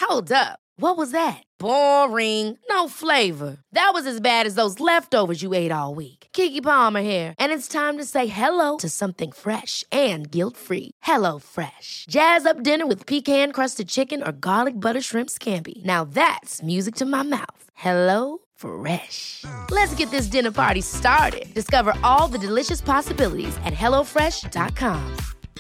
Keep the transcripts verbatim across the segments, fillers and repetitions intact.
Hold up. What was that? Boring. No flavor. That was as bad as those leftovers you ate all week. Keke Palmer here, and it's time to say hello to something fresh and guilt-free. Hello Fresh. Jazz up dinner with pecan-crusted chicken or garlic butter shrimp scampi. Now that's music to my mouth. Hello Fresh. Let's get this dinner party started. Discover all the delicious possibilities at hello fresh dot com.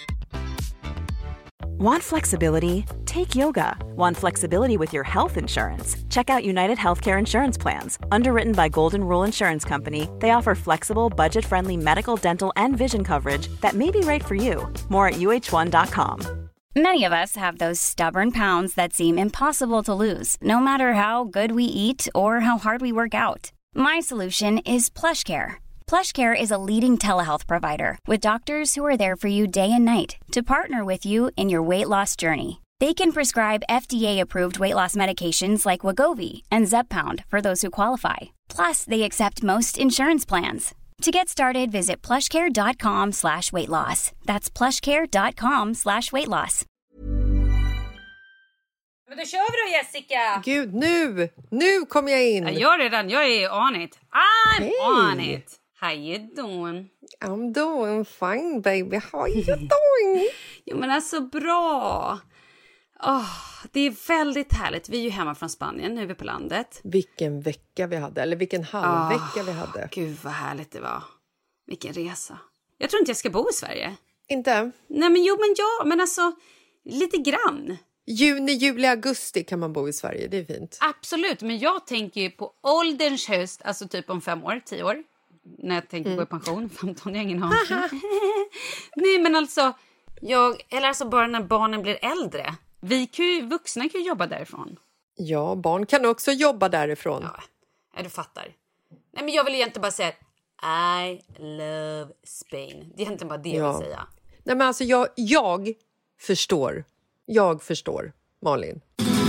Want flexibility? Take yoga. Want flexibility with your health insurance? Check out United Healthcare Insurance Plans. Underwritten by Golden Rule Insurance Company, they offer flexible, budget-friendly medical, dental, and vision coverage that may be right for you. More at U H one dot com. Many of us have those stubborn pounds that seem impossible to lose, no matter how good we eat or how hard we work out. My solution is PlushCare. PlushCare is a leading telehealth provider with doctors who are there for you day and night to partner with you in your weight loss journey. They can prescribe F D A-approved weight loss medications like Wegovy and Zepbound for those who qualify. Plus, they accept most insurance plans. To get started, visit plushcare.com slash weight loss. That's plushcare.com slash weight loss. Men då kör vi då, Jessica. Gud, nu! Nu kommer jag in. Jag är redan, jag är on it. I'm hey. on it. How you doing? I'm doing fine, baby. How are you doing? Jo, men alltså bra. Oh, det är väldigt härligt. Vi är ju hemma från Spanien, nu är vi på landet. Vilken vecka vi hade, eller vilken halvvecka oh, vi hade. Gud vad härligt det var. Vilken resa. Jag tror inte jag ska bo i Sverige. Inte? Nej men jo men ja, men alltså lite grann. Juni, juli, augusti kan man bo i Sverige, det är fint. Absolut, men jag tänker ju på ålderns höst, alltså typ om fem år, tio år. När jag tänker mm. gå i pension, femton, jag har ingen aning. Nej men alltså, jag, eller alltså bara när barnen blir äldre. Vi kan ju, vuxna kan ju jobba därifrån. Ja, barn kan också jobba därifrån. Ja, ja du fattar. Nej men jag vill ju egentligen bara säga I love Spain. Det är egentligen bara det ja. jag vill säga. Nej men alltså jag, jag förstår. Jag förstår, Malin.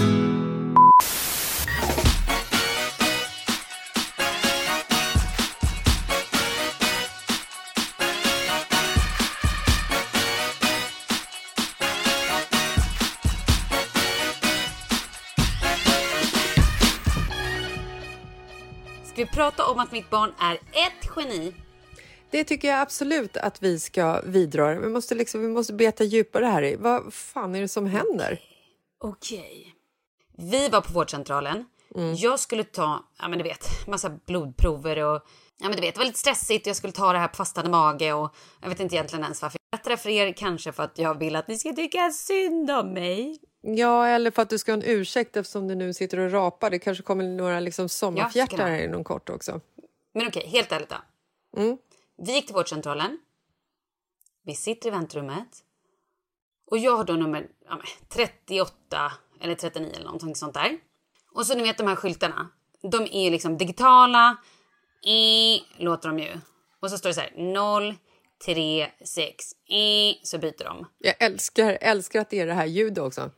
Ska vi prata om att mitt barn är ett geni? Det tycker jag absolut att vi ska vidra. Vi måste, liksom, vi måste beta djupare här i. Vad fan är det som händer? Okej. Okay. Vi var på vårdcentralen. Mm. Jag skulle ta, ja men du vet, massa blodprover och ja men du vet, det var lite stressigt. Jag skulle ta det här på fastande mage och jag vet inte egentligen ens varför. Jag berättar för er kanske för att jag vill att ni ska tycka synd om mig. Ja, eller för att du ska ha en ursäkt eftersom du nu sitter och rapar. Det kanske kommer några liksom sommarfjärtar här inom kort också. Men okej, okay, helt ärligt då. Mm. Vi gick till vårdcentralen. Vi sitter i väntrummet. Och jag har då nummer ja, trettioåtta eller trettionio eller någonting sånt där. Och så ni vet de här skyltarna. De är liksom digitala. I låter de ju. Och så står det så här noll tre sex I så byter de. Jag älskar, älskar att det är det här ljudet också.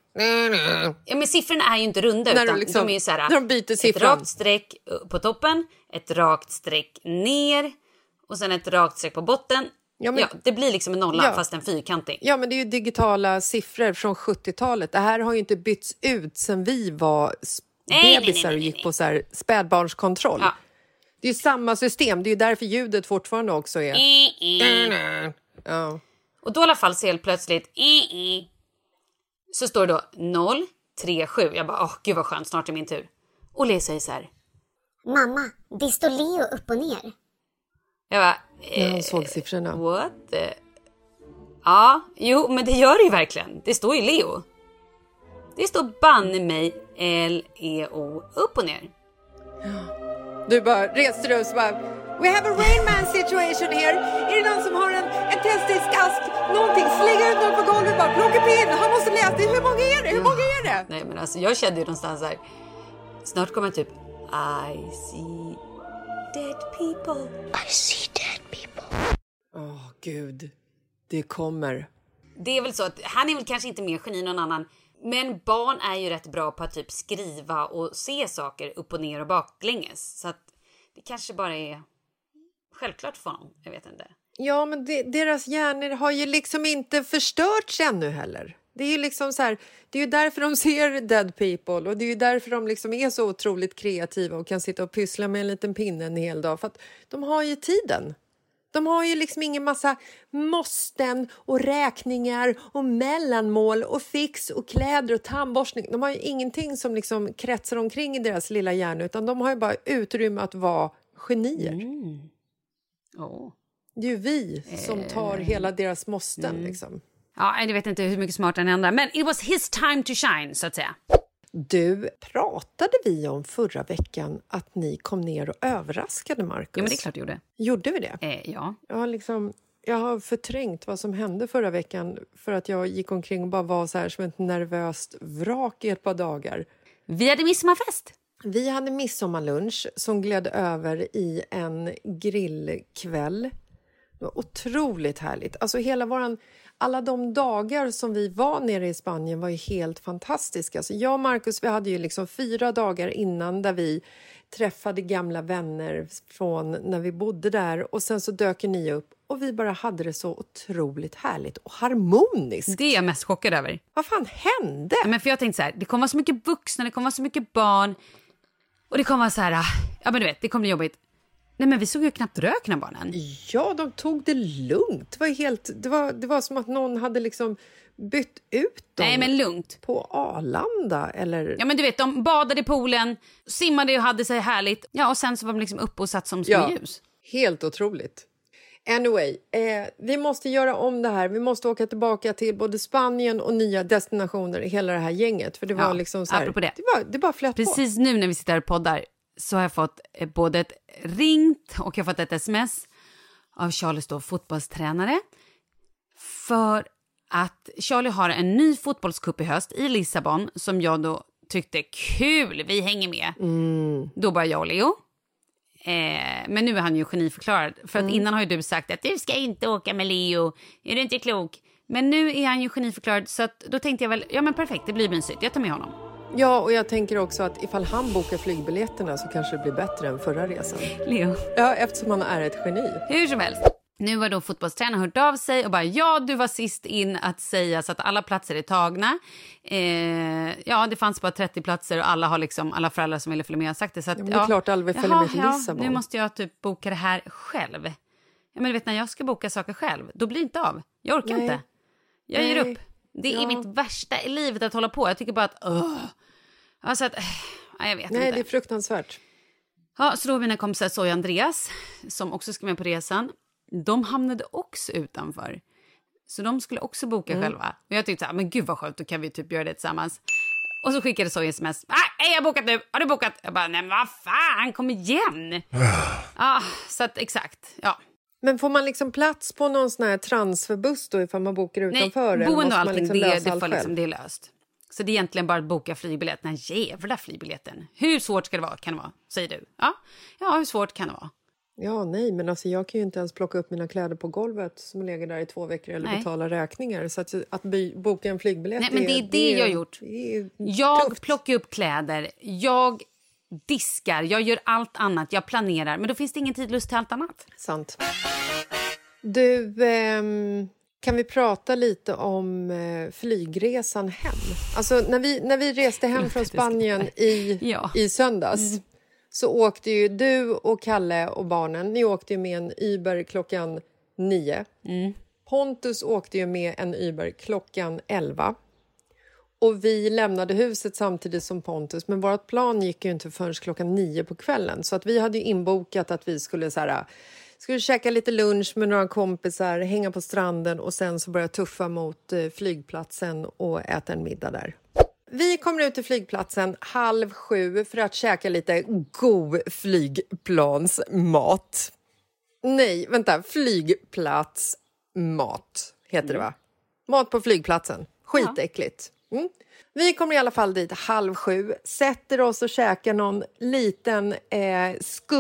Ja men siffrorna är ju inte runda när utan de, liksom, de är ju så här. När de byter siffran. Ett rakt streck på toppen. Ett rakt streck ner. Och sen ett rakt streck på botten. Ja, men, ja, det blir liksom en nolla ja. fast en fyrkantig. Ja, men det är ju digitala siffror från sjuttiotalet. Det här har ju inte bytts ut sen vi var nej, bebisar nej, nej, nej, och gick nej. på så här spädbarnskontroll. Ja. Det är ju samma system. Det är ju därför ljudet fortfarande också är... I, i. Ja. Och då i alla fall så helt plötsligt i, i, så står det då noll tre sju. Jag bara, åh gud vad skönt, snart är min tur. Och Lea säger så här. Mamma, det står Leo upp och ner. Jag bara, eh, jag såg siffrorna. What? The... Ja, jo, men det gör det ju verkligen. Det står ju Leo. Det står banne mig L E O upp och ner. Ja. Du bara reste dig och så bara, we have a Rain Man situation here. Är det någon som har en, en tändsticksask? Någonting, slänger ut någon på golvet bara, plocka pin. Han måste läsa det. Hur många är det? Hur många är det? Nej, men alltså jag kände ju någonstans här. Snart kommer typ I see dead people. I see dead people. Åh, oh, gud. Det kommer. Det är väl så att han är väl kanske inte mer geni än någon annan. Men barn är ju rätt bra på att typ skriva och se saker upp och ner och baklänges. Så att det kanske bara är självklart för honom. Jag vet inte. Ja, men det, deras hjärnor har ju liksom inte förstörts ännu heller. Det är ju liksom så här, det är ju därför de ser Dead People och det är ju därför de liksom är så otroligt kreativa och kan sitta och pyssla med en liten pinne en hel dag. För att de har ju tiden. De har ju liksom ingen massa måsten och räkningar och mellanmål och fix och kläder och tandborstning. De har ju ingenting som liksom kretsar omkring i deras lilla hjärna, utan de har ju bara utrymme att vara genier. Mm. Oh. Det är ju vi som tar Eh. hela deras måsten Mm. liksom. Ja, jag vet inte hur mycket smartare än andra, men it was his time to shine, så att säga. Du, pratade vi om förra veckan att ni kom ner och överraskade Marcus? Ja, men det är klart du gjorde. Gjorde vi det? Eh, ja. Jag har, liksom, jag har förträngt vad som hände förra veckan för att jag gick omkring och bara var så här som ett nervöst vrak i ett par dagar. Vi hade midsommarfest. Vi hade midsommarlunch som gled över i en grillkväll. Det var otroligt härligt. Alltså hela våran, alla de dagar som vi var nere i Spanien var ju helt fantastiska. Så jag och Marcus, vi hade ju liksom fyra dagar innan där vi träffade gamla vänner från när vi bodde där. Och sen så dök ni upp och vi bara hade det så otroligt härligt och harmoniskt. Det är jag mest chockad över. Vad fan hände? Ja, men för jag tänkte så här, det kommer vara så mycket vuxna, det kommer vara så mycket barn. Och det kommer vara så här, ja men du vet, det kommer bli jobbigt. Nej, men vi såg ju knappt rökna barnen. Ja, de tog det lugnt. Det var, helt, det var, det var som att någon hade liksom bytt ut dem. Nej, men lugnt. På Arlanda, eller? Ja, men du vet, de badade i poolen, simmade och hade sig härligt. Ja, och sen så var de liksom uppe och satt som små Ja, ljus. helt otroligt. Anyway, eh, vi måste göra om det här. Vi måste åka tillbaka till både Spanien och nya destinationer, hela det här gänget. För det var Ja, liksom så här, apropå det. det, var, det bara flöt på. Precis nu när vi sitter här och poddar så har jag fått eh, både ett ringt och jag har fått ett sms av Charlies då fotbollstränare. För att Charlie har en ny fotbollscup i höst i Lissabon som jag då tyckte kul, vi hänger med. Mm. Då bara jag och Leo. Eh, men nu är han ju geniförklarad. För att Mm. innan har ju du sagt att du ska inte åka med Leo. Är du inte klok? Men nu är han ju geniförklarad, så att då tänkte jag väl, ja men perfekt, det blir mysigt. Jag tar med honom. Ja, och jag tänker också att ifall han bokar flygbiljetterna så kanske det blir bättre än förra resan. Leo. Ja, eftersom han är ett geni. Hur som helst. Nu var då fotbollstränaren hört av sig och bara, ja, du var sist in att säga så att alla platser är tagna. Eh, ja, det fanns bara trettio platser och alla har liksom, alla föräldrar som ville följa med har sagt det. Så att, Ja, men det är klart alla vill följa med till Lissabon. Ja, nu måste jag typ boka det här själv. Ja, men du vet, när jag ska boka saker själv, då blir det inte av. Jag orkar Nej. inte. Jag ger Nej. upp. Det är Ja. mitt värsta i livet att hålla på. Jag tycker bara att, uh. Alltså att, ja, jag vet Nej, inte. det är fruktansvärt. Ja, så då mina kompisar Zoe och Andreas, som också ska med på resan, de hamnade också utanför. Så de skulle också boka Mm. själva. Och jag tyckte så här, men gud vad skönt, då kan vi typ göra det tillsammans. Och så skickade Zoe sms. Nej, jag har bokat nu. Har du bokat? Jag bara, nej men vad fan, kom igen. Ja, så att exakt, ja. Men får man liksom plats på någon sån här transferbuss då ifall man bokar utanför? Nej, eller boende måste och man allting, liksom det, lösa det, allt får liksom, själv? det är löst. Så det är egentligen bara att boka flygbiljett. Den här jävla flygbiljetten. Hur svårt ska det vara, kan det vara? Säger du. Ja, ja, hur svårt kan det vara? Ja, nej, men alltså jag kan ju inte ens plocka upp mina kläder på golvet som ligger där i två veckor eller Nej. betala räkningar. Så att, att by, boka en flygbiljett... Nej, men det är det jag har gjort. Det är Jag tufft. plockar upp kläder, jag diskar, jag gör allt annat, jag planerar. Men då finns det ingen tid, lust till allt annat. Sant. Du, ehm, kan vi prata lite om eh, flygresan hem? Alltså när vi, när vi reste hem från Spanien i, Ja. i söndags så åkte ju du och Kalle och barnen, ni åkte ju med en Uber klockan nio. Pontus åkte ju med en Uber klockan elva. Och vi lämnade huset samtidigt som Pontus, men vårt plan gick ju inte förrän klockan nio på kvällen. Så att vi hade ju inbokat att vi skulle så här, skulle käka lite lunch med några kompisar, hänga på stranden och sen så börja tuffa mot eh, flygplatsen och äta en middag där. Vi kommer ut till flygplatsen halv sju för att käka lite god flygplansmat. Nej, vänta, flygplatsmat heter det va? Mat på flygplatsen. Skitäckligt. Mm. Vi kommer i alla fall dit halv sju, sätter oss och käkar någon liten eh,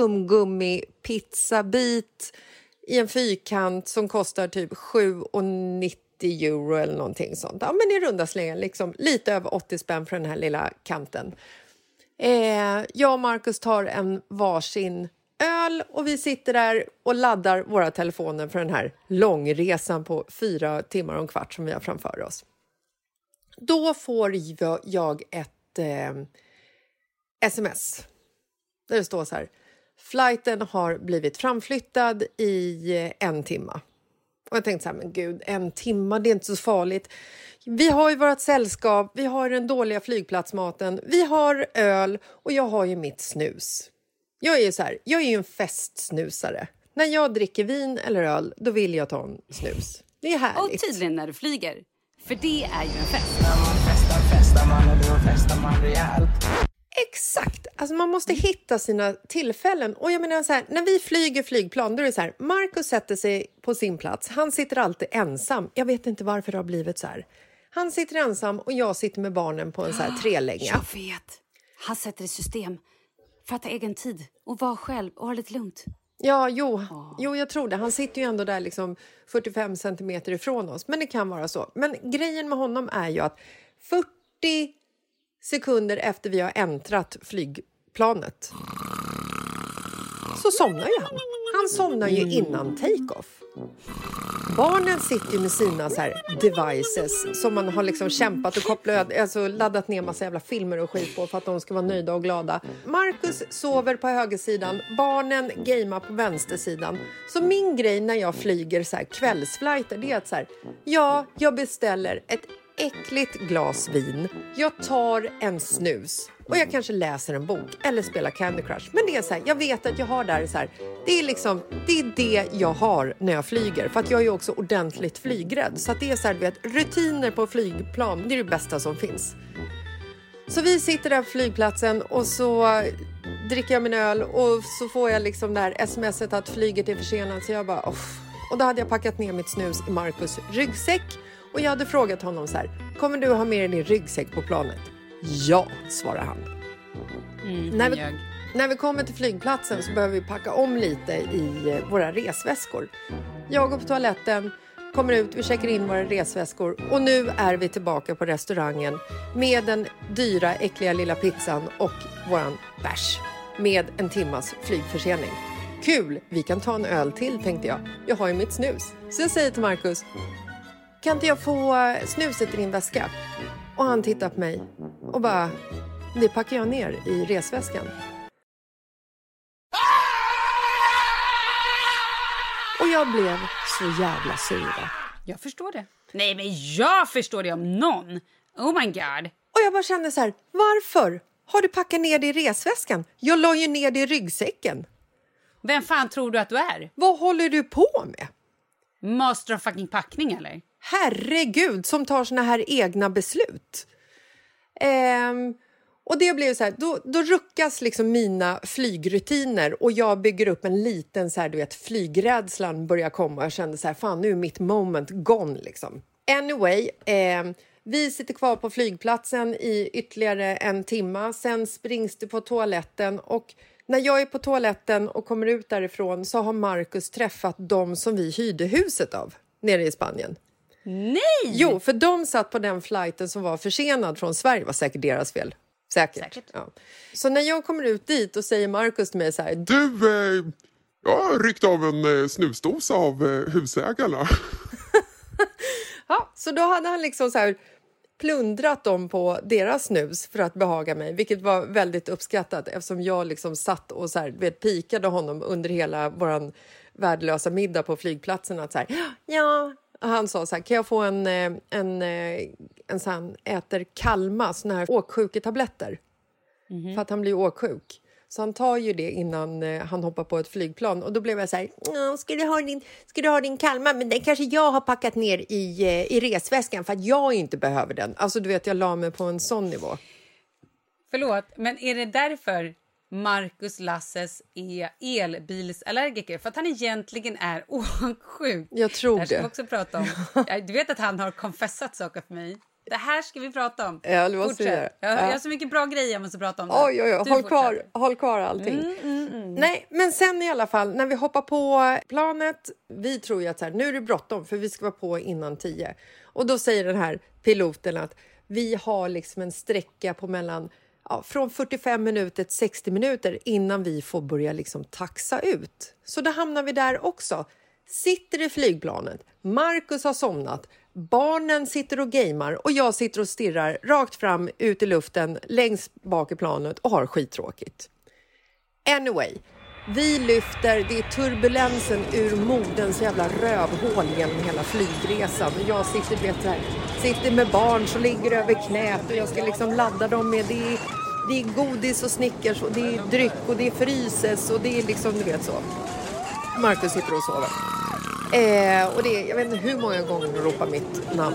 skumgummi-pizzabit i en fyrkant som kostar typ sju nittio euro eller någonting sånt. Ja, men i runda slängar, liksom lite över åttio spänn för den här lilla kanten. Eh, jag och Marcus tar en varsin öl och vi sitter där och laddar våra telefoner för den här långresan på fyra timmar och en kvart som vi har framför oss. Då får jag ett eh, sms. Där det står så här. Flighten har blivit framflyttad i en timma. Och jag tänkte så här, men gud, en timma, det är inte så farligt. Vi har ju vårt sällskap, vi har den dåliga flygplatsmaten, vi har öl och jag har ju mitt snus. Jag är ju så här, jag är ju en festsnusare. När jag dricker vin eller öl, då vill jag ta en snus. Det är härligt. Och tydligen när du flyger, för det är ju en fest. När man festar, festar man och då festar man rejält. Exakt, alltså man måste hitta sina tillfällen. Och jag menar så här, när vi flyger flygplan, då är det så här, Marcus sätter sig på sin plats, han sitter alltid ensam. Jag vet inte varför det har blivit så här. Han sitter ensam och jag sitter med barnen på en så här trelänga. Jag vet, han sätter i system för att ta egen tid och vara själv och ha lite lugnt. Ja, jo, oh. jo, jag tror det. Han sitter ju ändå där liksom fyrtiofem centimeter ifrån oss. Men det kan vara så. Men grejen med honom är ju att fyrtio sekunder efter vi har äntrat flygplanet så somnar ju han. Han somnar ju innan take-off. Barnen sitter ju med sina så här devices som man har liksom kämpat och kopplat, alltså laddat ner massa jävla filmer och skit på för att de ska vara nöjda och glada. Marcus sover på högersidan, barnen gamer på vänstersidan. Så min grej när jag flyger så här kvällsflighter, det är att så här, ja, jag beställer ett äckligt glas vin. Jag tar en snus och jag kanske läser en bok eller spelar Candy Crush. Men det är så här, jag vet att jag har där så här, det är liksom, det är det jag har när jag flyger. För att jag är ju också ordentligt flygrädd. Så att det är så här, vet, rutiner på flygplan, det är det bästa som finns. Så vi sitter där på flygplatsen och så dricker jag min öl och så får jag liksom det här smset att flyget är försenat. Så jag bara, off. Och då hade jag packat ner mitt snus i Marcus ryggsäck. Och jag hade frågat honom så här, kommer du ha med dig din ryggsäck på planet? Ja, svarade han. Mm, när, vi, när vi kommer till flygplatsen så behöver vi packa om lite i våra resväskor. Jag går på toaletten, kommer ut, vi checkar in våra resväskor. Och nu är vi tillbaka på restaurangen med den dyra, äckliga lilla pizzan och våran bärs. Med en timmas flygförsening. Kul, vi kan ta en öl till, tänkte jag. Jag har ju mitt snus. Så jag säger till Marcus, kan inte jag få snuset i din väska? Och han tittar på mig och bara, det packar jag ner i resväskan. Och jag blev så jävla sur. Jag förstår det. Nej, men jag förstår det om någon. Oh my god. Och jag bara kände så här, varför har du packat ner det i resväskan? Jag la ju ner det i ryggsäcken. Vem fan tror du att du är? Vad håller du på med? Master of fucking packning, eller? Herregud, som tar såna här egna beslut. Ehm, och det blev så här, då, då ruckas liksom mina flygrutiner och jag bygger upp en liten så här, du vet, flygrädslan börjar komma. Jag kände så här, fan, nu är mitt moment gone liksom. Anyway, ehm, vi sitter kvar på flygplatsen i ytterligare en timma. Sen springs det på toaletten och när jag är på toaletten och kommer ut därifrån så har Marcus träffat dem som vi hyrde huset av nere i Spanien. Nej! Jo, för de satt på den flighten som var försenad från Sverige. Var säkert deras fel. Säkert. säkert. Ja. Så när jag kommer ut dit och säger Marcus till mig så här, du, eh, jag har ryckt av en eh, snusdosa av eh, husägarna. Ja, så då hade han liksom så här plundrat dem på deras snus för att behaga mig, vilket var väldigt uppskattat eftersom jag liksom satt och så här, vet, pikade honom under hela våran värdelösa middag på flygplatsen att så här, ja, han sa så här, kan jag få en en en, en sån äter Kalma såna här åksjuketabletter mm-hmm. för att han blir åksjuk. Så han tar ju det innan eh, han hoppar på ett flygplan. Och då blev jag så här, ska du ha din, ska du ha din Kalmar? Men den kanske jag har packat ner i, eh, i resväskan för att jag inte behöver den. Alltså du vet, jag la mig på en sån nivå. Förlåt, men är det därför Marcus Lasses är elbilsallergiker? För att han egentligen är åksjuk. Jag tror det. Det ska vi också prata om. Du vet att han har konfessat saker för mig. Det här ska vi prata om. Ja, det måste jag, ja. jag har så mycket bra grejer jag måste prata om. Det. Oj, oj, oj. Håll kvar, håll kvar allting. Mm, mm, mm. Nej, men sen i alla fall, när vi hoppar på planet, vi tror ju att så här, nu är det bråttom för vi ska vara på innan tio. Och då säger den här piloten att vi har liksom en sträcka på mellan ja, från fyrtiofem minuter till sextio minuter innan vi får börja liksom taxa ut. Så då hamnar vi där också. Sitter i flygplanet, Marcus har somnat, Barnen sitter och gamer och jag sitter och stirrar rakt fram ut i luften längst bak i planet och har skittråkigt. Anyway, vi lyfter, det är turbulensen ur modens jävla rövhål genom hela flygresan. Och jag sitter, vet, här, sitter med barn som ligger över knät och jag ska liksom ladda dem med det. Det är godis och Snickers och det är dryck och det är fryses och det är liksom, du vet så. Marcus sitter och sover. Eh, och det är, jag vet inte hur många gånger de ropar mitt namn.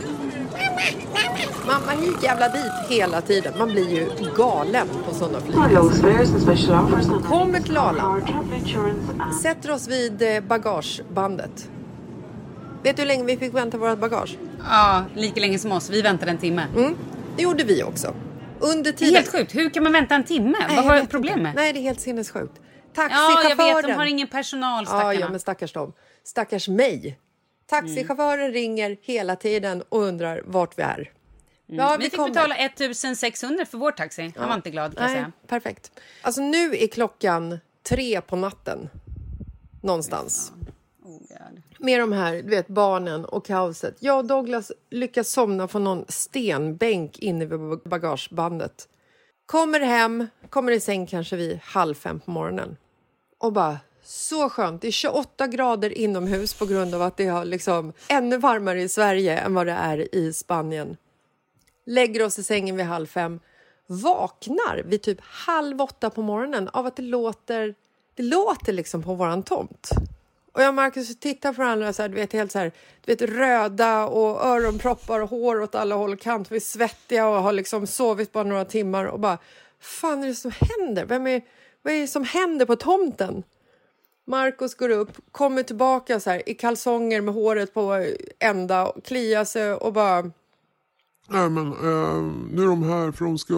Mamma hit jävla dit hela tiden. Man blir ju galen på sådana flygresor. Kommer till Arlanda. Sätter oss vid bagagebandet. Vet du hur länge vi fick vänta vårt bagage? Ja, lika länge som oss. Vi väntade en timme. Mm, det gjorde vi också. Under tiden... Det är helt sjukt. Hur kan man vänta en timme? Nej, vad var problemet? Nej, det är helt sinnessjukt. Ja, jag vet. De har ingen personal, stackarna. Ja, ja, men stackars dem. Stackars mig. Taxichauffören mm. ringer hela tiden och undrar vart vi är. Mm. Ja, vi, vi fick kommer. betala ettusensexhundra för vår taxi. Han ja. var inte glad, kan Nej, jag säga. Perfekt. Alltså nu är klockan tre på natten. Någonstans. Oh, med de här, du vet, barnen och kaoset. Jag och Douglas lyckas somna på någon stenbänk inne vid bagagebandet. Kommer hem, kommer i säng kanske vid halv fem på morgonen. Och bara, så skönt. Det är tjugoåtta grader inomhus på grund av att det är liksom ännu varmare i Sverige än vad det är i Spanien. Lägger oss i sängen vid halv fem. Vaknar vid typ halv åtta på morgonen av att det låter, det låter liksom på våran tomt. Och jag och Marcus tittar på varandra så här, du vet, helt så här, du vet, röda och öronproppar och hår åt alla håll och kant. Vi är svettiga och har liksom sovit bara några timmar och bara, fan är det som händer? Vem är, vad är det som händer på tomten? Marcus går upp, kommer tillbaka så här i kalsonger med håret på ända, kliar sig och bara... Nej men, eh, nu är de här för de ska...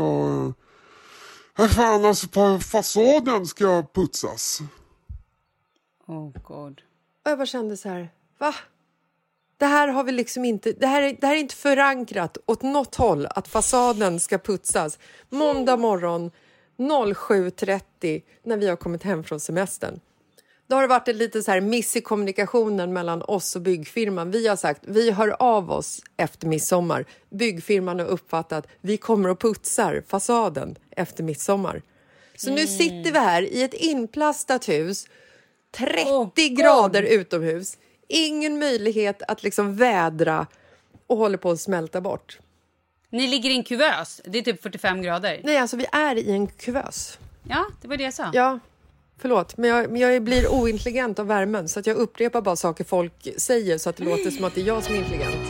Eh, fan alltså, på fasaden ska putsas. Oh god. Och jag bara kände så här, va? Det här har vi liksom inte, det här är, det här är inte förankrat åt något håll att fasaden ska putsas. Måndag morgon sju trettio när vi har kommit hem från semestern. Då har det varit en lite så här miss i kommunikationen mellan oss och byggfirman. Vi har sagt, vi hör av oss efter midsommar. Byggfirman har uppfattat, vi kommer och putsar fasaden efter midsommar. Så mm. nu sitter vi här i ett inplastat hus, trettio oh, grader utomhus. Ingen möjlighet att liksom vädra och håller på att smälta bort. Ni ligger i en kuvös, det är typ fyrtiofem grader. Nej, alltså vi är i en kuvös. Ja, det var det jag sa. Ja. Förlåt, men jag, men jag blir ointelligent av värmen så att jag upprepar bara saker folk säger så att det låter som att det är jag som är intelligent.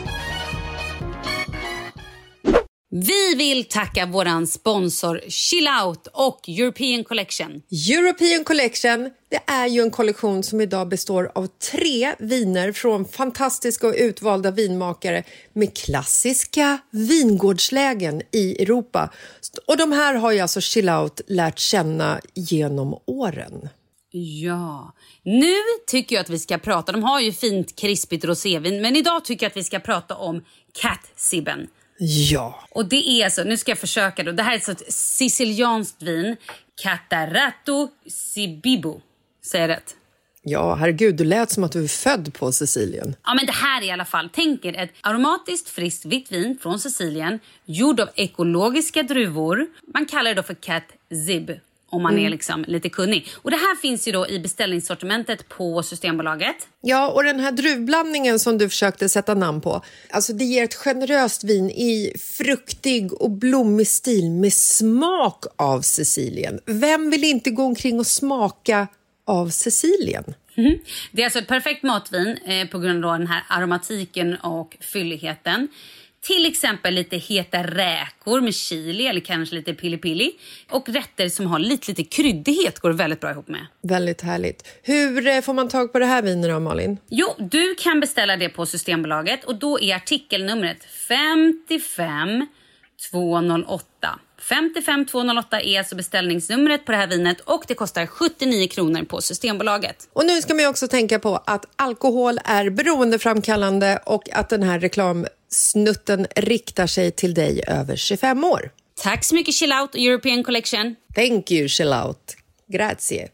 Vi vill tacka våran sponsor Chill Out och European Collection. European Collection, det är ju en kollektion som idag består av tre viner från fantastiska och utvalda vinmakare med klassiska vingårdslägen i Europa. Och de här har ju alltså Chill Out lärt känna genom åren. Ja, nu tycker jag att vi ska prata, de har ju fint krispigt rosévin, men idag tycker jag att vi ska prata om Cat Sibben. Ja. Och det är så, nu ska jag försöka då. Det här är ett sånt sicilianskt vin. Catarato Sibibo. Säger jag rätt? Ja, herregud, du lät som att du är född på Sicilien. Ja, men det här är i alla fall. Tänk er ett aromatiskt friskt vitt vin från Sicilien. Gjord av ekologiska druvor. Man kallar det då för Cat Zib. Om man mm. är liksom lite kunnig. Och det här finns ju då i beställningssortimentet på Systembolaget. Ja, och den här druvblandningen som du försökte sätta namn på. Alltså det ger ett generöst vin i fruktig och blommig stil med smak av Sicilien. Vem vill inte gå omkring och smaka av Sicilien? Mm. Det är alltså ett perfekt matvin eh, på grund av den här aromatiken och fylligheten. Till exempel lite heta räkor med chili eller kanske lite pili-pili. Och rätter som har lite, lite kryddighet går väldigt bra ihop med. Väldigt härligt. Hur får man tag på det här vinet då, Malin? Jo, du kan beställa det på Systembolaget. Och då är artikelnumret femtiofem tvåhundraåtta. femtiofem tvåhundraåtta är alltså beställningsnumret på det här vinet. Och det kostar sjuttionio kronor på Systembolaget. Och nu ska man ju också tänka på att alkohol är beroendeframkallande. Och att den här reklamsnutten riktar sig till dig över tjugofem år. Tack så mycket Chill Out och European Collection. Thank you Chill Out. Grazie.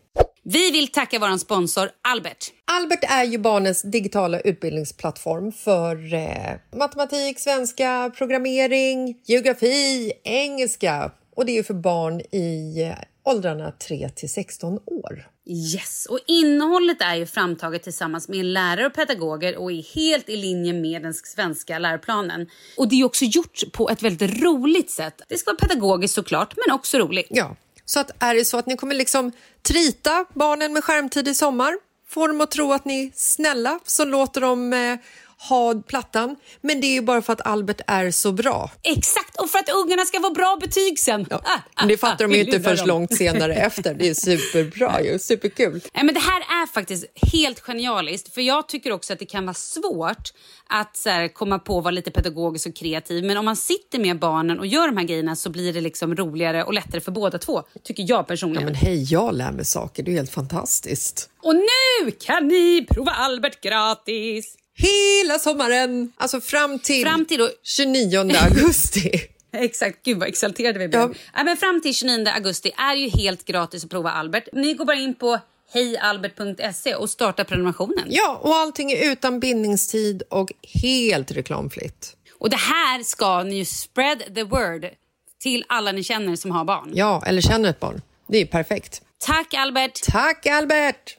Vi vill tacka vår sponsor Albert. Albert är ju barnens digitala utbildningsplattform för eh, matematik, svenska, programmering, geografi, engelska. Och det är ju för barn i eh, åldrarna tre till sexton år. Yes, och innehållet är ju framtaget tillsammans med lärare och pedagoger och är helt i linje med den svenska läroplanen. Och det är också gjort på ett väldigt roligt sätt. Det ska vara pedagogiskt såklart, men också roligt. Ja, så att är det så att ni kommer liksom trita barnen med skärmtid i sommar, får dem att tro att ni är snälla, så låter de eh, ha plattan. Men det är ju bara för att Albert är så bra. Exakt, och för att ungarna ska få bra betyg sen. Ja, ah, men det fattar ah, de ju inte först dem. långt senare efter. Det är superbra ju, superkul. Nej, men det här är faktiskt helt genialiskt. För jag tycker också att det kan vara svårt att så här, komma på att vara lite pedagogisk och kreativ. Men om man sitter med barnen och gör de här grejerna så blir det liksom roligare och lättare för båda två. Tycker jag personligen. Ja, men hej, jag lär mig saker. Det är helt fantastiskt. Och nu kan ni prova Albert gratis. Hela sommaren, alltså fram till, fram till då... tjugonionde augusti. Exakt, gud vad exalterade vi blev. Ja. Ja, men fram till tjugonionde augusti är ju helt gratis att prova Albert. Ni går bara in på hej albert punkt se och startar prenumerationen. Ja, och allting är utan bindningstid och helt reklamfritt. Och det här ska ni ju spread the word till alla ni känner som har barn. Ja, eller känner ett barn. Det är perfekt. Tack Albert! Tack Albert!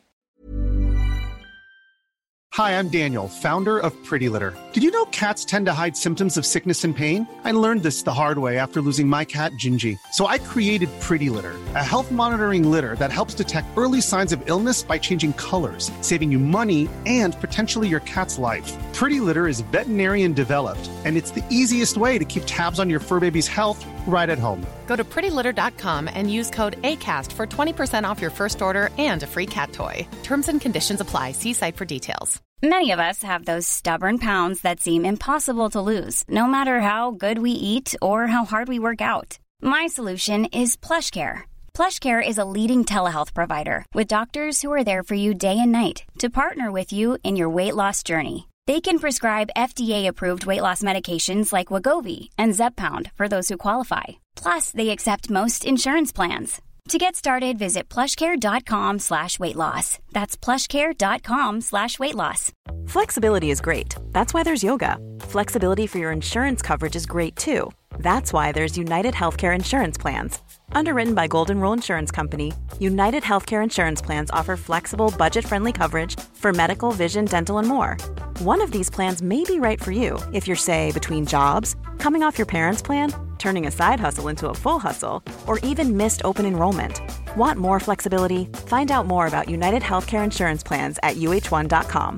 Hi, I'm Daniel, founder of Pretty Litter. Did you know cats tend to hide symptoms of sickness and pain? I learned this the hard way after losing my cat, Gingy. So I created Pretty Litter, a health monitoring litter that helps detect early signs of illness by changing colors, saving you money and potentially your cat's life. Pretty Litter is veterinarian developed, and it's the easiest way to keep tabs on your fur baby's health right at home. Go to pretty litter dot com and use code ACAST for twenty percent off your first order and a free cat toy. Terms and conditions apply. See site for details. Many of us have those stubborn pounds that seem impossible to lose, no matter how good we eat or how hard we work out. My solution is PlushCare. PlushCare is a leading telehealth provider with doctors who are there for you day and night to partner with you in your weight loss journey. They can prescribe F D A-approved weight loss medications like Wegovy and Zepbound for those who qualify. Plus, they accept most insurance plans. To get started, visit plushcare.com slash weight loss. That's plushcare.com slash weight loss. Flexibility is great. That's why there's yoga. Flexibility for your insurance coverage is great too. That's why there's United Healthcare Insurance Plans. Underwritten by Golden Rule Insurance Company, United Healthcare Insurance Plans offer flexible, budget-friendly coverage for medical, vision, dental, and more. One of these plans may be right for you if you're, say, between jobs, coming off your parents' plan, turning a side hustle into a full hustle, or even missed open enrollment. Want more flexibility? Find out more about United Healthcare Insurance Plans at u h one dot com.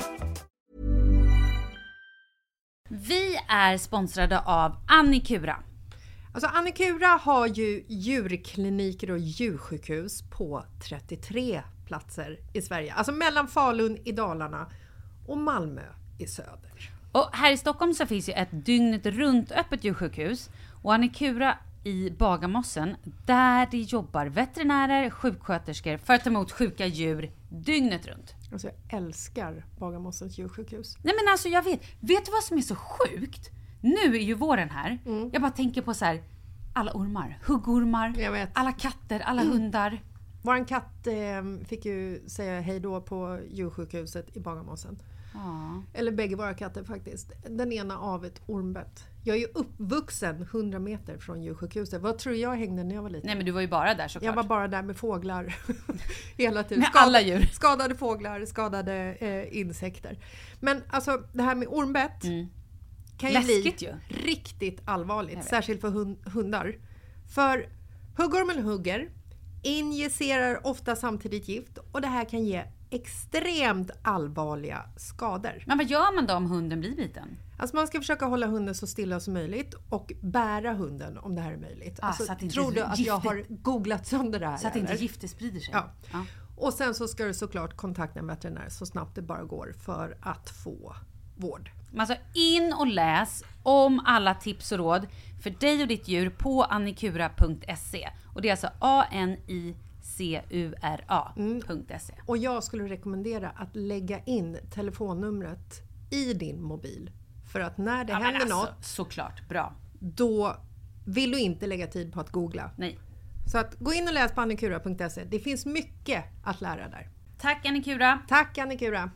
Vi är sponsrade av Annikura. Alltså Annikura har ju djurkliniker och djursjukhus på trettiotre platser i Sverige. Alltså mellan Falun i Dalarna och Malmö i söder. Och här i Stockholm så finns ju ett dygnet runt öppet djursjukhus. Och Annikura i Bagarmossen, där det jobbar veterinärer, sjuksköterskor för att ta emot sjuka djur dygnet runt. Alltså jag älskar Bagarmossens djursjukhus. Nej men alltså jag vet, vet du vad som är så sjukt? Nu är ju våren här. Mm. Jag bara tänker på så här, alla ormar, huggormar, jag vet. Alla katter, alla mm. hundar. Våran katt eh, fick ju säga hej då på djursjukhuset i Bagarmossen. Ja. Eller bägge våra katter faktiskt. Den ena av ett ormbett. Jag är ju uppvuxen hundra meter från djursjukhuset. Vad tror jag hängde när jag var liten? Nej men du var ju bara där såklart. Jag var bara där med fåglar. Hela tiden. Med alla djur. Skadade fåglar, skadade eh, insekter. Men alltså det här med ormbett mm. kan ju läskigt bli ju. riktigt allvarligt. Särskilt för hund- hundar. För huggormen hugger, injicerar ofta samtidigt gift. Och det här kan ge extremt allvarliga skador. Men vad gör man då om hunden blir biten? Alltså man ska försöka hålla hunden så stilla som möjligt och bära hunden om det här är möjligt. Ah, alltså, så att inte tror du att gifter... jag har googlat sönder det här? Så att inte eller? gifter sprider sig. Ja. ja. Och sen så ska du såklart kontakta en veterinär så snabbt det bara går för att få vård. Alltså in och läs om alla tips och råd för dig och ditt djur på annikura punkt se. Och det är alltså A N I C U R A punkt se. Mm. Och jag skulle rekommendera att lägga in telefonnumret i din mobil. För att när det ja, händer alltså, något, såklart, bra. Då vill du inte lägga tid på att googla. Nej. Så att gå in och läs på annikura punkt se. Det finns mycket att lära där. Tack Annikura. Tack Annikura.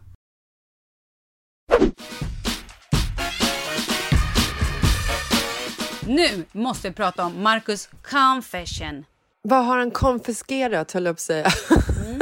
Nu måste vi prata om Marcus confession. Vad har han konfiskerat, höll jag på att säga. Mm.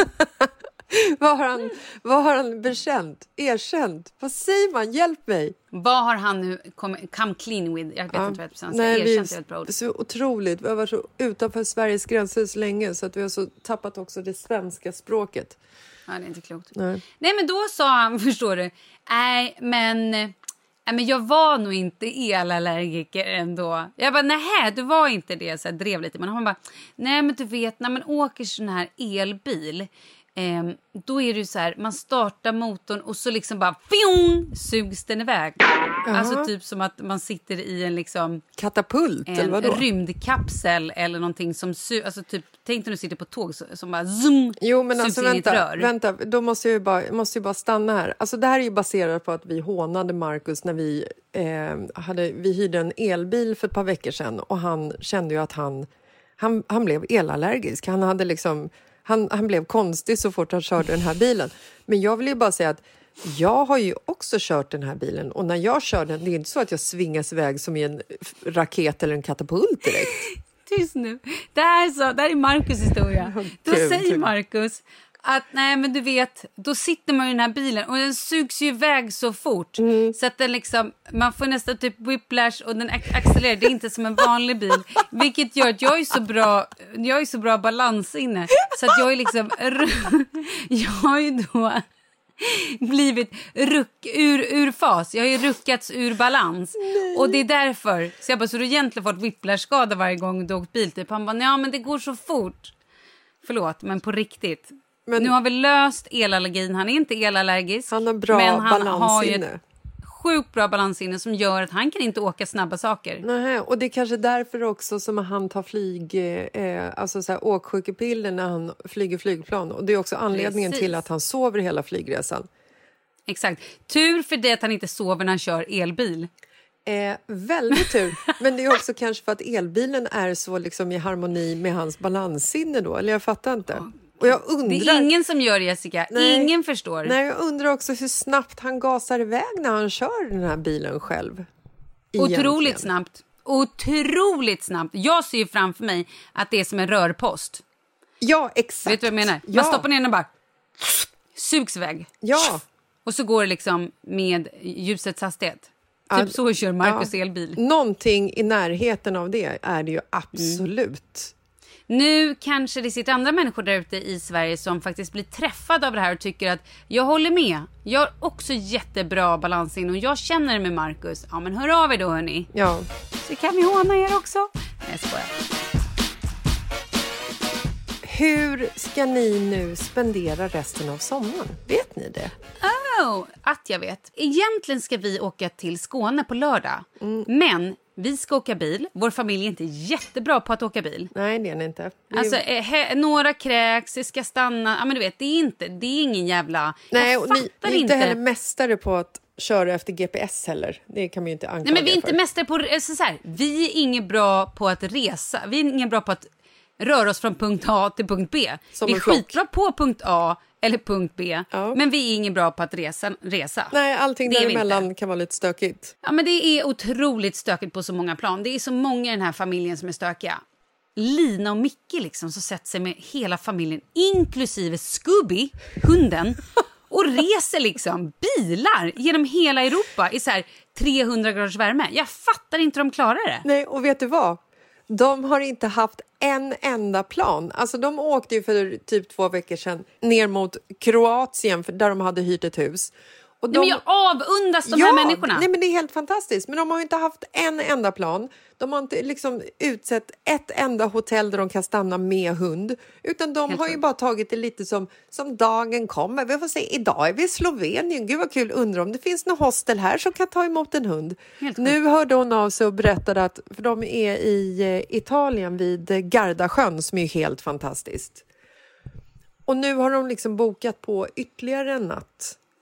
vad, har han, vad har han bekänt? Erkänt? Vad säger man? Hjälp mig. Vad har han nu come, come clean with? Jag vet ja. inte vad jag Nej, vi, är bra. Så otroligt. Vi har varit så utanför Sveriges gränser så länge så att vi har så tappat också det svenska språket. Ja, det är inte klokt. Nej, Nej men då sa han, förstår du, nej men... Nej, men jag var nog inte elallergiker ändå. Jag bara, nej, du var inte det. Så jag drev lite. Men han bara, nej men du vet, när man åker sån här elbil... Eh, då är det ju så här, man startar motorn och så liksom bara fjong, sugs den iväg. Uh-huh. Alltså typ som att man sitter i en liksom... katapult, en eller vadå? Rymdkapsel eller någonting som su- alltså typ, tänk när du sitter på tåg som bara zoom, jo, men sugs alltså, in i vänta, ett rör. vänta, då måste jag ju bara, måste ju bara stanna här. Alltså det här är ju baserat på att vi hånade Marcus när vi, eh, hade, vi hyrde en elbil för ett par veckor sedan. Och han kände ju att han, han, han blev elallergisk. Han hade liksom... Han, han blev konstig så fort han körde den här bilen. Men jag vill ju bara säga att jag har ju också kört den här bilen. Och när jag kör den, det är inte så att jag svingas iväg som i en raket eller en katapult direkt. Tyst nu. Det här är, så, det här är Marcus historia. Då Kul, säger kul. Marcus att nej men du vet, då sitter man i den här bilen och den sugs ju iväg så fort. Mm. Så att den liksom, man får nästan typ whiplash och den accelererar. Det är inte som en vanlig bil. Vilket gör att jag är så bra, jag är så bra balans inne. Så att jag är liksom, jag har ju då blivit ruck, ur, ur fas. Jag har ju ruckats ur balans. Nej. Och det är därför. Så jag bara, så du egentligen fått whiplash-skada varje gång du åkt bil. Typ. Han bara, ja men det går så fort. Förlåt, men på riktigt. Men, nu har vi löst elallergin. Han är inte elallergisk. Han har bra men han balansinne. Har ju sjukt bra balansinne som gör att han kan inte åka snabba saker. Nej, och det är kanske därför också som han tar flyg, eh, alltså så här, åksjukepiller när han flyger flygplan. Och det är också anledningen Precis. till att han sover hela flygresan. Exakt. Tur för det att han inte sover när han kör elbil. Eh, väldigt tur. Men det är också kanske för att elbilen är så liksom i harmoni med hans balanssinne då. Eller jag fattar inte. Ja. Och jag undrar... Det är ingen som gör Jessica. Nej, ingen förstår. Nej, jag undrar också hur snabbt han gasar iväg när han kör den här bilen själv. Egentligen. Otroligt snabbt. Otroligt snabbt. Jag ser ju framför mig att det är som en rörpost. Ja, exakt. Vet du vad jag menar? Man ja. stoppar ner den och bara sugs iväg. Ja. Och så går det liksom med ljusets hastighet. Typ Ad, så kör Marcus ja. elbil. Någonting i närheten av det är det ju absolut. Mm. Nu kanske det sitter andra människor där ute i Sverige som faktiskt blir träffade av det här och tycker att jag håller med. Jag har också jättebra balans in och jag känner det med Marcus. Ja, men hör av er då, hörni. Ja. Så kan vi håna er också. Nej, jag skojar. Hur ska ni nu spendera resten av sommaren? Vet ni det? Oh, att jag vet. Egentligen ska vi åka till Skåne på lördag. Mm. Men vi ska åka bil. Vår familj är inte jättebra på att åka bil. Nej, det är inte. Det är... Alltså, he, några kräks, ska stanna. Ja, men du vet, det är inte, det är ingen jävla... Nej, och ni, ni är inte heller mästare på att köra efter G P S heller. Det kan man ju inte anklaga. Nej, men vi är inte för. mästare på... Alltså, så här, vi är ingen bra på att resa. Vi är ingen bra på att röra oss från punkt A till punkt B. Som vi är skitbra på punkt A eller punkt B. Ja. Men vi är ingen bra på att resa. resa. Nej, allting däremellan kan vara lite stökigt. Ja, men det är otroligt stökigt på så många plan. Det är så många i den här familjen som är stökiga. Lina och Micke liksom, så sätter sig med hela familjen, inklusive Scooby, hunden, och reser liksom bilar genom hela Europa i så här trehundra graders värme. Jag fattar inte hur de klarar det. Nej, och vet du vad? De har inte haft en enda plan. Alltså de åkte ju för typ två veckor sedan ner mot Kroatien för där de hade hyrt ett hus. Och de... Nej, men jag avundas de ja, här människorna. Nej, men det är helt fantastiskt. Men de har ju inte haft en enda plan. De har inte liksom utsett ett enda hotell där de kan stanna med hund. Utan de helt har ju bara tagit det lite som, som dagen kommer. Vi får se, idag är vi i Slovenien. Gud vad kul, undrar om det finns någon hostel här som kan ta emot en hund. Nu hörde hon av sig och berättade att, för de är i Italien vid Gardasjön som är helt fantastiskt. Och nu har de liksom bokat på ytterligare en natt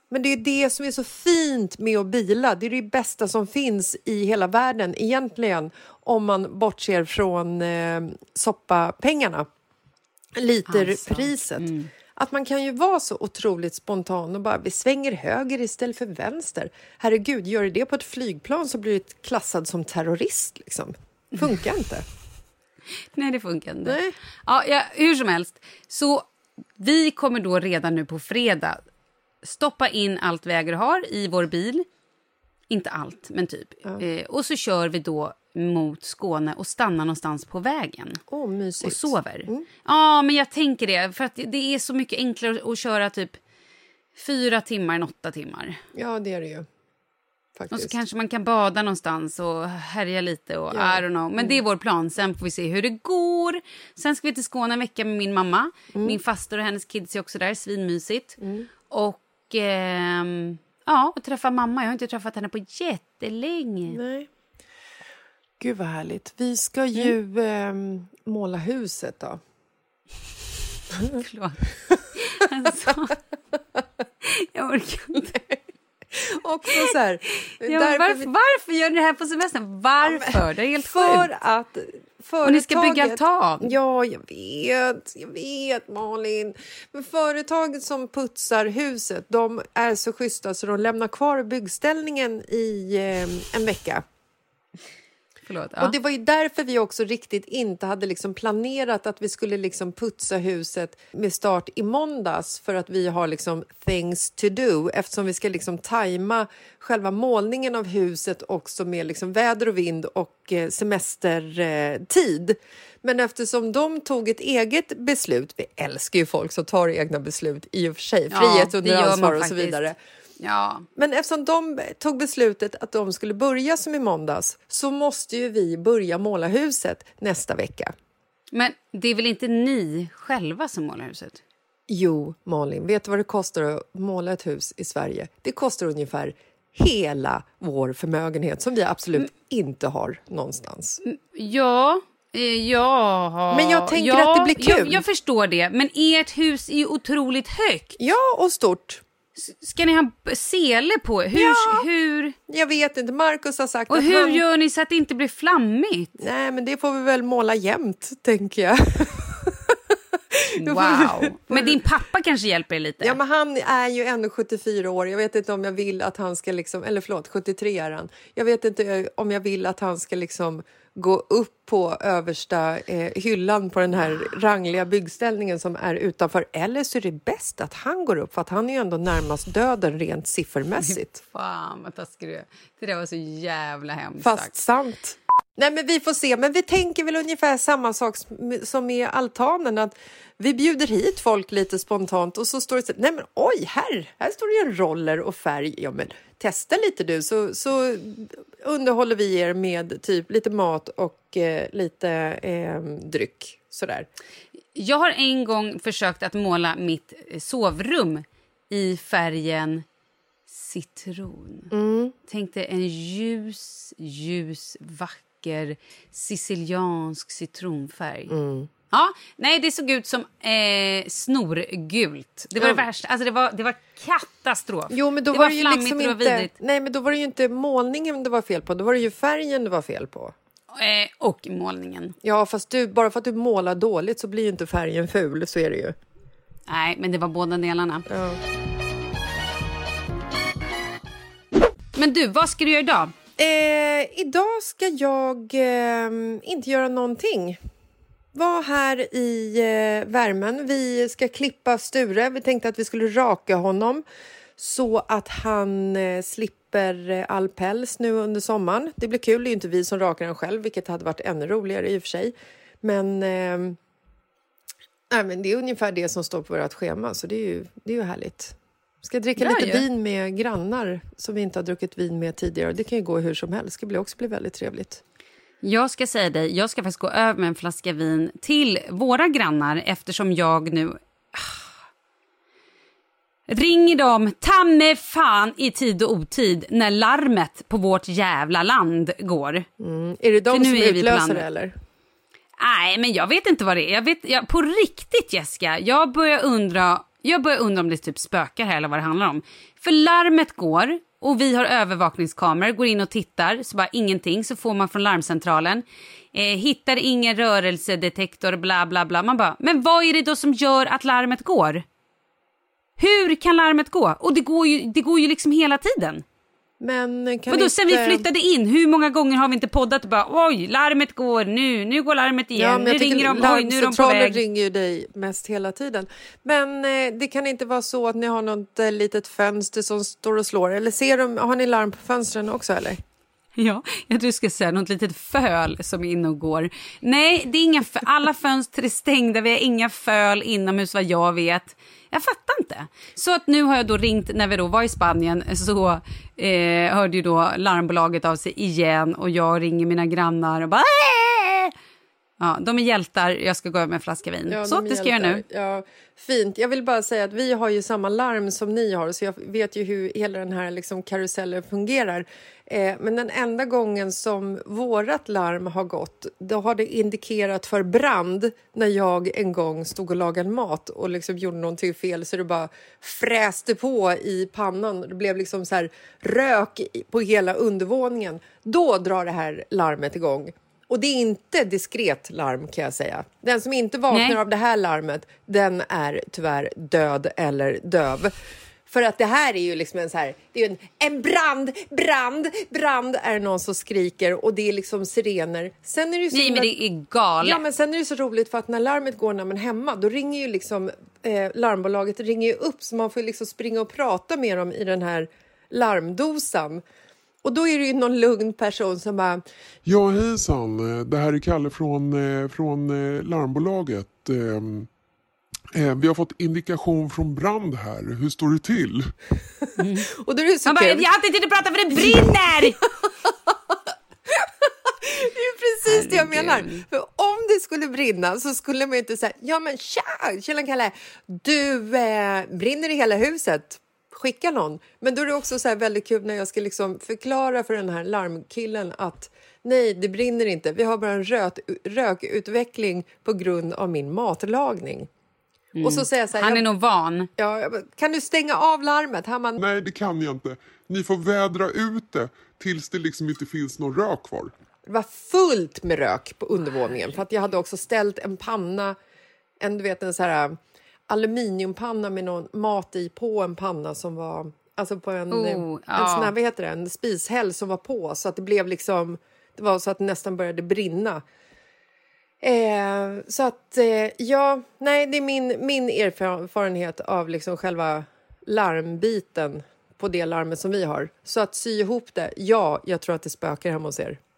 Men det är det som är så fint med att bila. Det är det bästa som finns i hela världen egentligen. Om man bortser från eh, soppapengarna. Literpriset. Alltså, mm. Att man kan ju vara så otroligt spontan och bara vi svänger höger istället för vänster. Herregud, gör det på ett flygplan så blir det klassad som terrorist liksom. Funkar inte. Nej, det funkar inte. Nej. Ja, ja, hur som helst. Så vi kommer då redan nu på fredag stoppa in allt vi äger och har i vår bil. Inte allt, men typ. Ja. Eh, och så kör vi då mot Skåne och stannar någonstans på vägen. Åh, oh, mysigt. Och sover. Mm. Ja, men jag tänker det. För att det är så mycket enklare att köra typ fyra timmar än åtta timmar. Ja, det är det ju. Faktiskt. Och så kanske man kan bada någonstans och härja lite och ja. I don't know. Men mm. det är vår plan. Sen får vi se hur det går. Sen ska vi till Skåne en vecka med min mamma. Mm. Min faster och hennes kids är också där. Svinmysigt. Mm. Och ehm, ja, och träffa mamma. Jag har inte träffat henne på jättelänge. Nej. Gud vad härligt. Vi ska ju mm. eh, måla huset då. Förlåt. Alltså, jag orkar inte. Också så här, ja, varför, vi... varför gör ni det här på semestern? Varför? Ja, det är helt för sjukt. Att företaget... Och ni ska bygga altan. Ja, jag vet. Jag vet, Malin. Men företaget som putsar huset, de är så schyssta så de lämnar kvar byggställningen i eh, en vecka. Förlåt, ja. Och det var ju därför vi också riktigt inte hade liksom planerat att vi skulle liksom putsa huset med start i måndags för att vi har liksom things to do eftersom vi ska liksom tajma själva målningen av huset också med liksom väder och vind och semestertid. Men eftersom de tog ett eget beslut, vi älskar ju folk som tar egna beslut i och för sig, frihet ja, under ansvar och så vidare. Ja. Men eftersom de tog beslutet att de skulle börja som i måndags så måste ju vi börja måla huset nästa vecka. Men det är väl inte ni själva som målar huset? Jo, Malin, vet du vad det kostar att måla ett hus i Sverige? Det kostar ungefär hela vår förmögenhet som vi absolut mm. inte har någonstans. Ja, ja. Men jag tänker ja, att det blir kul. Jag, jag förstår det, men ert hus är ju otroligt högt. Ja, och stort. Ska ni ha sele på? Hur, ja, hur? Jag vet inte. Marcus har sagt och att hur han... gör ni så att det inte blir flammigt? Nej, men det får vi väl måla jämt, tänker jag. Wow. Men din pappa kanske hjälper er lite? Ja, men han är ju ändå sjuttiofyra år. Jag vet inte om jag vill att han ska liksom... Eller förlåt, sjuttiotre är han. Jag vet inte om jag vill att han ska liksom gå upp på översta eh, hyllan på den här rangliga byggställningen som är utanför. Eller så är det bäst att han går upp för att han är ju ändå närmast döden rent siffermässigt. Fan, vad taskig du är. Det där var så jävla hemskt. Fast sant. Nej, men vi får se. Men vi tänker väl ungefär samma sak som med altanen. Att vi bjuder hit folk lite spontant och så står det så, nej men oj, här, här står det en roller och färg. Ja, men testa lite du så, så underhåller vi er med typ lite mat och eh, lite eh, dryck. Sådär. Jag har en gång försökt att måla mitt sovrum i färgen citron. Mm. Tänkte en ljus, ljus, vacker siciliansk citronfärg. Mm. Ja, nej, det såg ut som eh, snorgult. Det var ja. det värsta. Alltså det var, det var katastrof. Jo, men då det var, var det ju flammigt liksom och inte, vidrigt. nej, men då var det ju inte målningen det var fel på. Då var det ju färgen det var fel på. Eh, och målningen. Ja, fast du, bara för att du målar dåligt så blir ju inte färgen ful, så är det ju. Nej, men det var båda delarna. Ja. Men du, vad ska du göra idag? Eh, idag ska jag eh, inte göra någonting. Var här i eh, värmen. Vi ska klippa Sture. Vi tänkte att vi skulle raka honom så att han eh, slipper eh, all päls nu under sommaren. Det blir kul. Det är ju inte vi som rakar han själv, vilket hade varit ännu roligare i och för sig. Men, eh, nej, men det är ungefär det som står på vårt schema, så det är ju, det är ju härligt. Ska dricka ja, lite ja. vin med grannar som vi inte har druckit vin med tidigare. Det kan ju gå hur som helst. Det blir också bli väldigt trevligt. Jag ska säga dig, jag ska faktiskt gå över med en flaska vin till våra grannar eftersom jag nu ringer dem ta med fan i tid och otid när larmet på vårt jävla land går. Mm. Är det de som är utlöser det eller? Nej, men jag vet inte vad det är. Jag vet, jag, på riktigt, Jessica, jag börjar undra Jag börjar undra om det typ spökar här eller vad det handlar om. För larmet går och vi har övervakningskameror, går in och tittar, så bara ingenting, så får man från larmcentralen. Eh, hittar ingen rörelsedetektor, bla bla bla. Man bara, men vad är det då som gör att larmet går? Hur kan larmet gå? Och det går ju, det går ju liksom hela tiden. Men kan och då inte... sen vi flyttade in, hur många gånger har vi inte poddat och bara, oj, larmet går nu, nu går larmet igen, ja, nu ringer de, oj, nu är de på väg. Ringer ju dig mest hela tiden. Men eh, det kan inte vara så att ni har något eh, litet fönster som står och slår, eller ser de, har ni larm på fönstren också eller? Ja, jag tror du ska säga något litet föl som är inne och går. Nej, det är inga föl. Alla fönster är stängda, vi har inga föl inomhus vad jag vet. Jag fattar inte. Så att nu har jag då ringt, när vi då var i Spanien, så eh, hörde ju då larmbolaget av sig igen och jag ringer mina grannar och bara Aah! Ja, de är hjältar, jag ska gå över med en flaska vin. Ja, så det ska jag göra nu. Ja, fint. Jag vill bara säga att vi har ju samma larm som ni har, så jag vet ju hur hela den här liksom karusellen fungerar. Eh, men den enda gången som vårat larm har gått, då har det indikerat för brand när jag en gång stod och lagade mat och liksom gjorde någonting fel, så det bara fräste på i pannan. Det blev liksom så här rök på hela undervåningen. Då drar det här larmet igång. Och det är inte diskret larm, kan jag säga. Den som inte vaknar Nej. av det här larmet, den är tyvärr död eller döv. För att det här är ju liksom en så här, det är en, en brand, brand, brand är det någon som skriker och det är liksom sirener. Sen är det ju så Nej, men det är galet. Ja, men sen är det så roligt för att när larmet går när man är hemma, då ringer ju liksom eh, larmbolaget ringer ju upp, så man får liksom springa och prata med dem i den här larmdosan. Och då är det ju någon lugn person som bara... Ja, hejsan. Det här är Kalle från, från larmbolaget. Vi har fått indikation från brand här. Hur står det till? Mm. Och då är det så bara, jag har inte tid att prata för det brinner! Det är precis det jag menar. För om det skulle brinna så skulle man inte säga, ja men tja, tjena Kalle, du eh, brinner i hela huset. Skicka någon. Men då är det också så här väldigt kul när jag ska liksom förklara för den här larmkillen att nej, det brinner inte. Vi har bara en röt, rökutveckling på grund av min matlagning. Mm. Och så säger jag så här, han är jag, nog van. Ja, kan du stänga av larmet? Han man... Nej, det kan jag inte. Ni får vädra ut det tills det liksom inte finns någon rök kvar. Det var fullt med rök på undervåningen. För att jag hade också ställt en panna, en, du vet, en så här... aluminiumpanna med någon mat i på en panna som var alltså på en, oh, en ja. sån här, vad heter det, en spishäll som var på, så att det blev liksom, det var så att det nästan började brinna. Eh, så att eh, ja, nej, det är min, min erfarenhet av liksom själva larmbiten på det larmet som vi har. Så att sy ihop det, ja, jag tror att det spökar hemma hos er.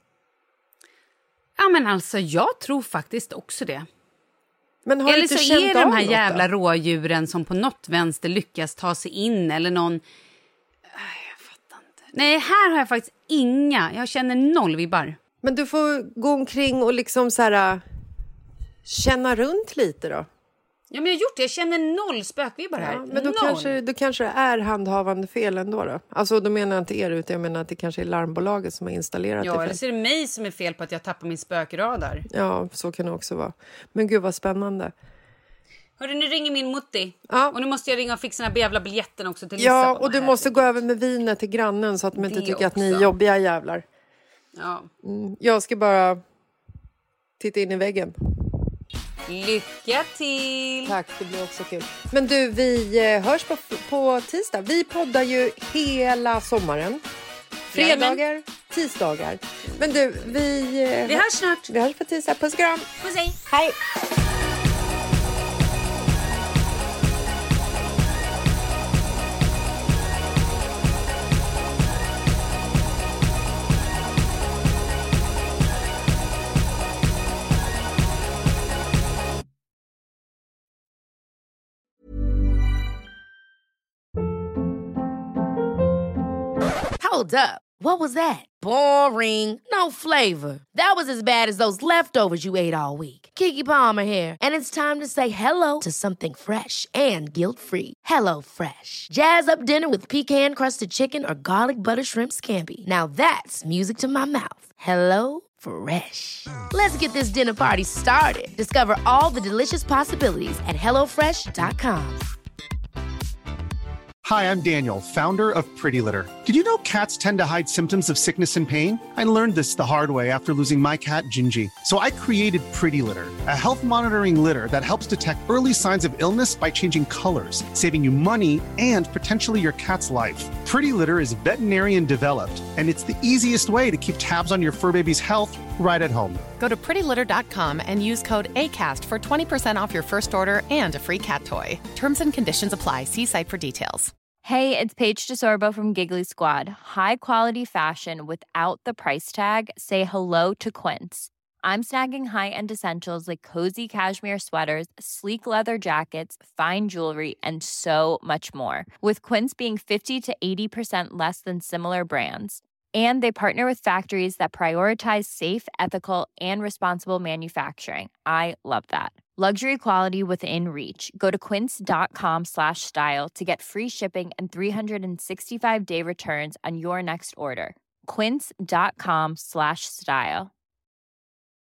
Ja, men alltså jag tror faktiskt också det. Men har eller inte så är det de här något, jävla då? rådjuren som på något vänster lyckas ta sig in, eller någon... Jag fattar inte. Nej, här har jag faktiskt inga. Jag känner noll vibbar. Men du får gå omkring och liksom så här känna runt lite då. Ja, men jag har gjort det. Jag känner noll spökvibbar här. Ja, men då noll. kanske, då kanske det är handhavande fel ändå då. Alltså då menar jag inte er, utan jag menar att det kanske är larmbolaget som har installerat ja, det. Ja, eller så är det mig som är fel på att jag tappar min spökradar. Ja, så kan det också vara. Men gud vad spännande. Hörru, nu ringer min mutti. Ja. Och nu måste jag ringa och fixa den här jävla biljetten också till Ja, Lissabon. och du måste gå över med vinet till grannen så att de inte det tycker också. Att ni är jobbiga jävlar. Ja. Mm, jag ska bara titta in i väggen. Lycka till! Tack, det blir också kul. Men du, vi hörs på, på tisdag. Vi poddar ju hela sommaren. Fredagar, Jajamän. tisdagar. Men du, vi... Vi hörs snart. Vi hörs på tisdag. Puss och kram. Puss, hej. Hej. Hold up. What was that? Boring. No flavor. That was as bad as those leftovers you ate all week. Keke Palmer here, and it's time to say hello to something fresh and guilt-free. Hello Fresh. Jazz up dinner with pecan-crusted chicken or garlic butter shrimp scampi. Now that's music to my mouth. Hello Fresh. Let's get this dinner party started. Discover all the delicious possibilities at hello fresh dot com. Hi, I'm Daniel, founder of Pretty Litter. Did you know cats tend to hide symptoms of sickness and pain? I learned this the hard way after losing my cat, Gingy. So I created Pretty Litter, a health monitoring litter that helps detect early signs of illness by changing colors, saving you money and potentially your cat's life. Pretty Litter is veterinarian developed, and it's the easiest way to keep tabs on your fur baby's health right at home. Go to pretty litter dot com and use code ACAST for twenty percent off your first order and a free cat toy. Terms and conditions apply. See site for details. Hey, it's Paige DeSorbo from Giggly Squad. High quality fashion without the price tag. Say hello to Quince. I'm snagging high-end essentials like cozy cashmere sweaters, sleek leather jackets, fine jewelry, and so much more. With Quince being fifty to eighty percent less than similar brands. And they partner with factories that prioritize safe, ethical, and responsible manufacturing. I love that. Luxury quality within reach. Go to quince.com slash style to get free shipping and three sixty-five day returns on your next order. Quince.com slash style.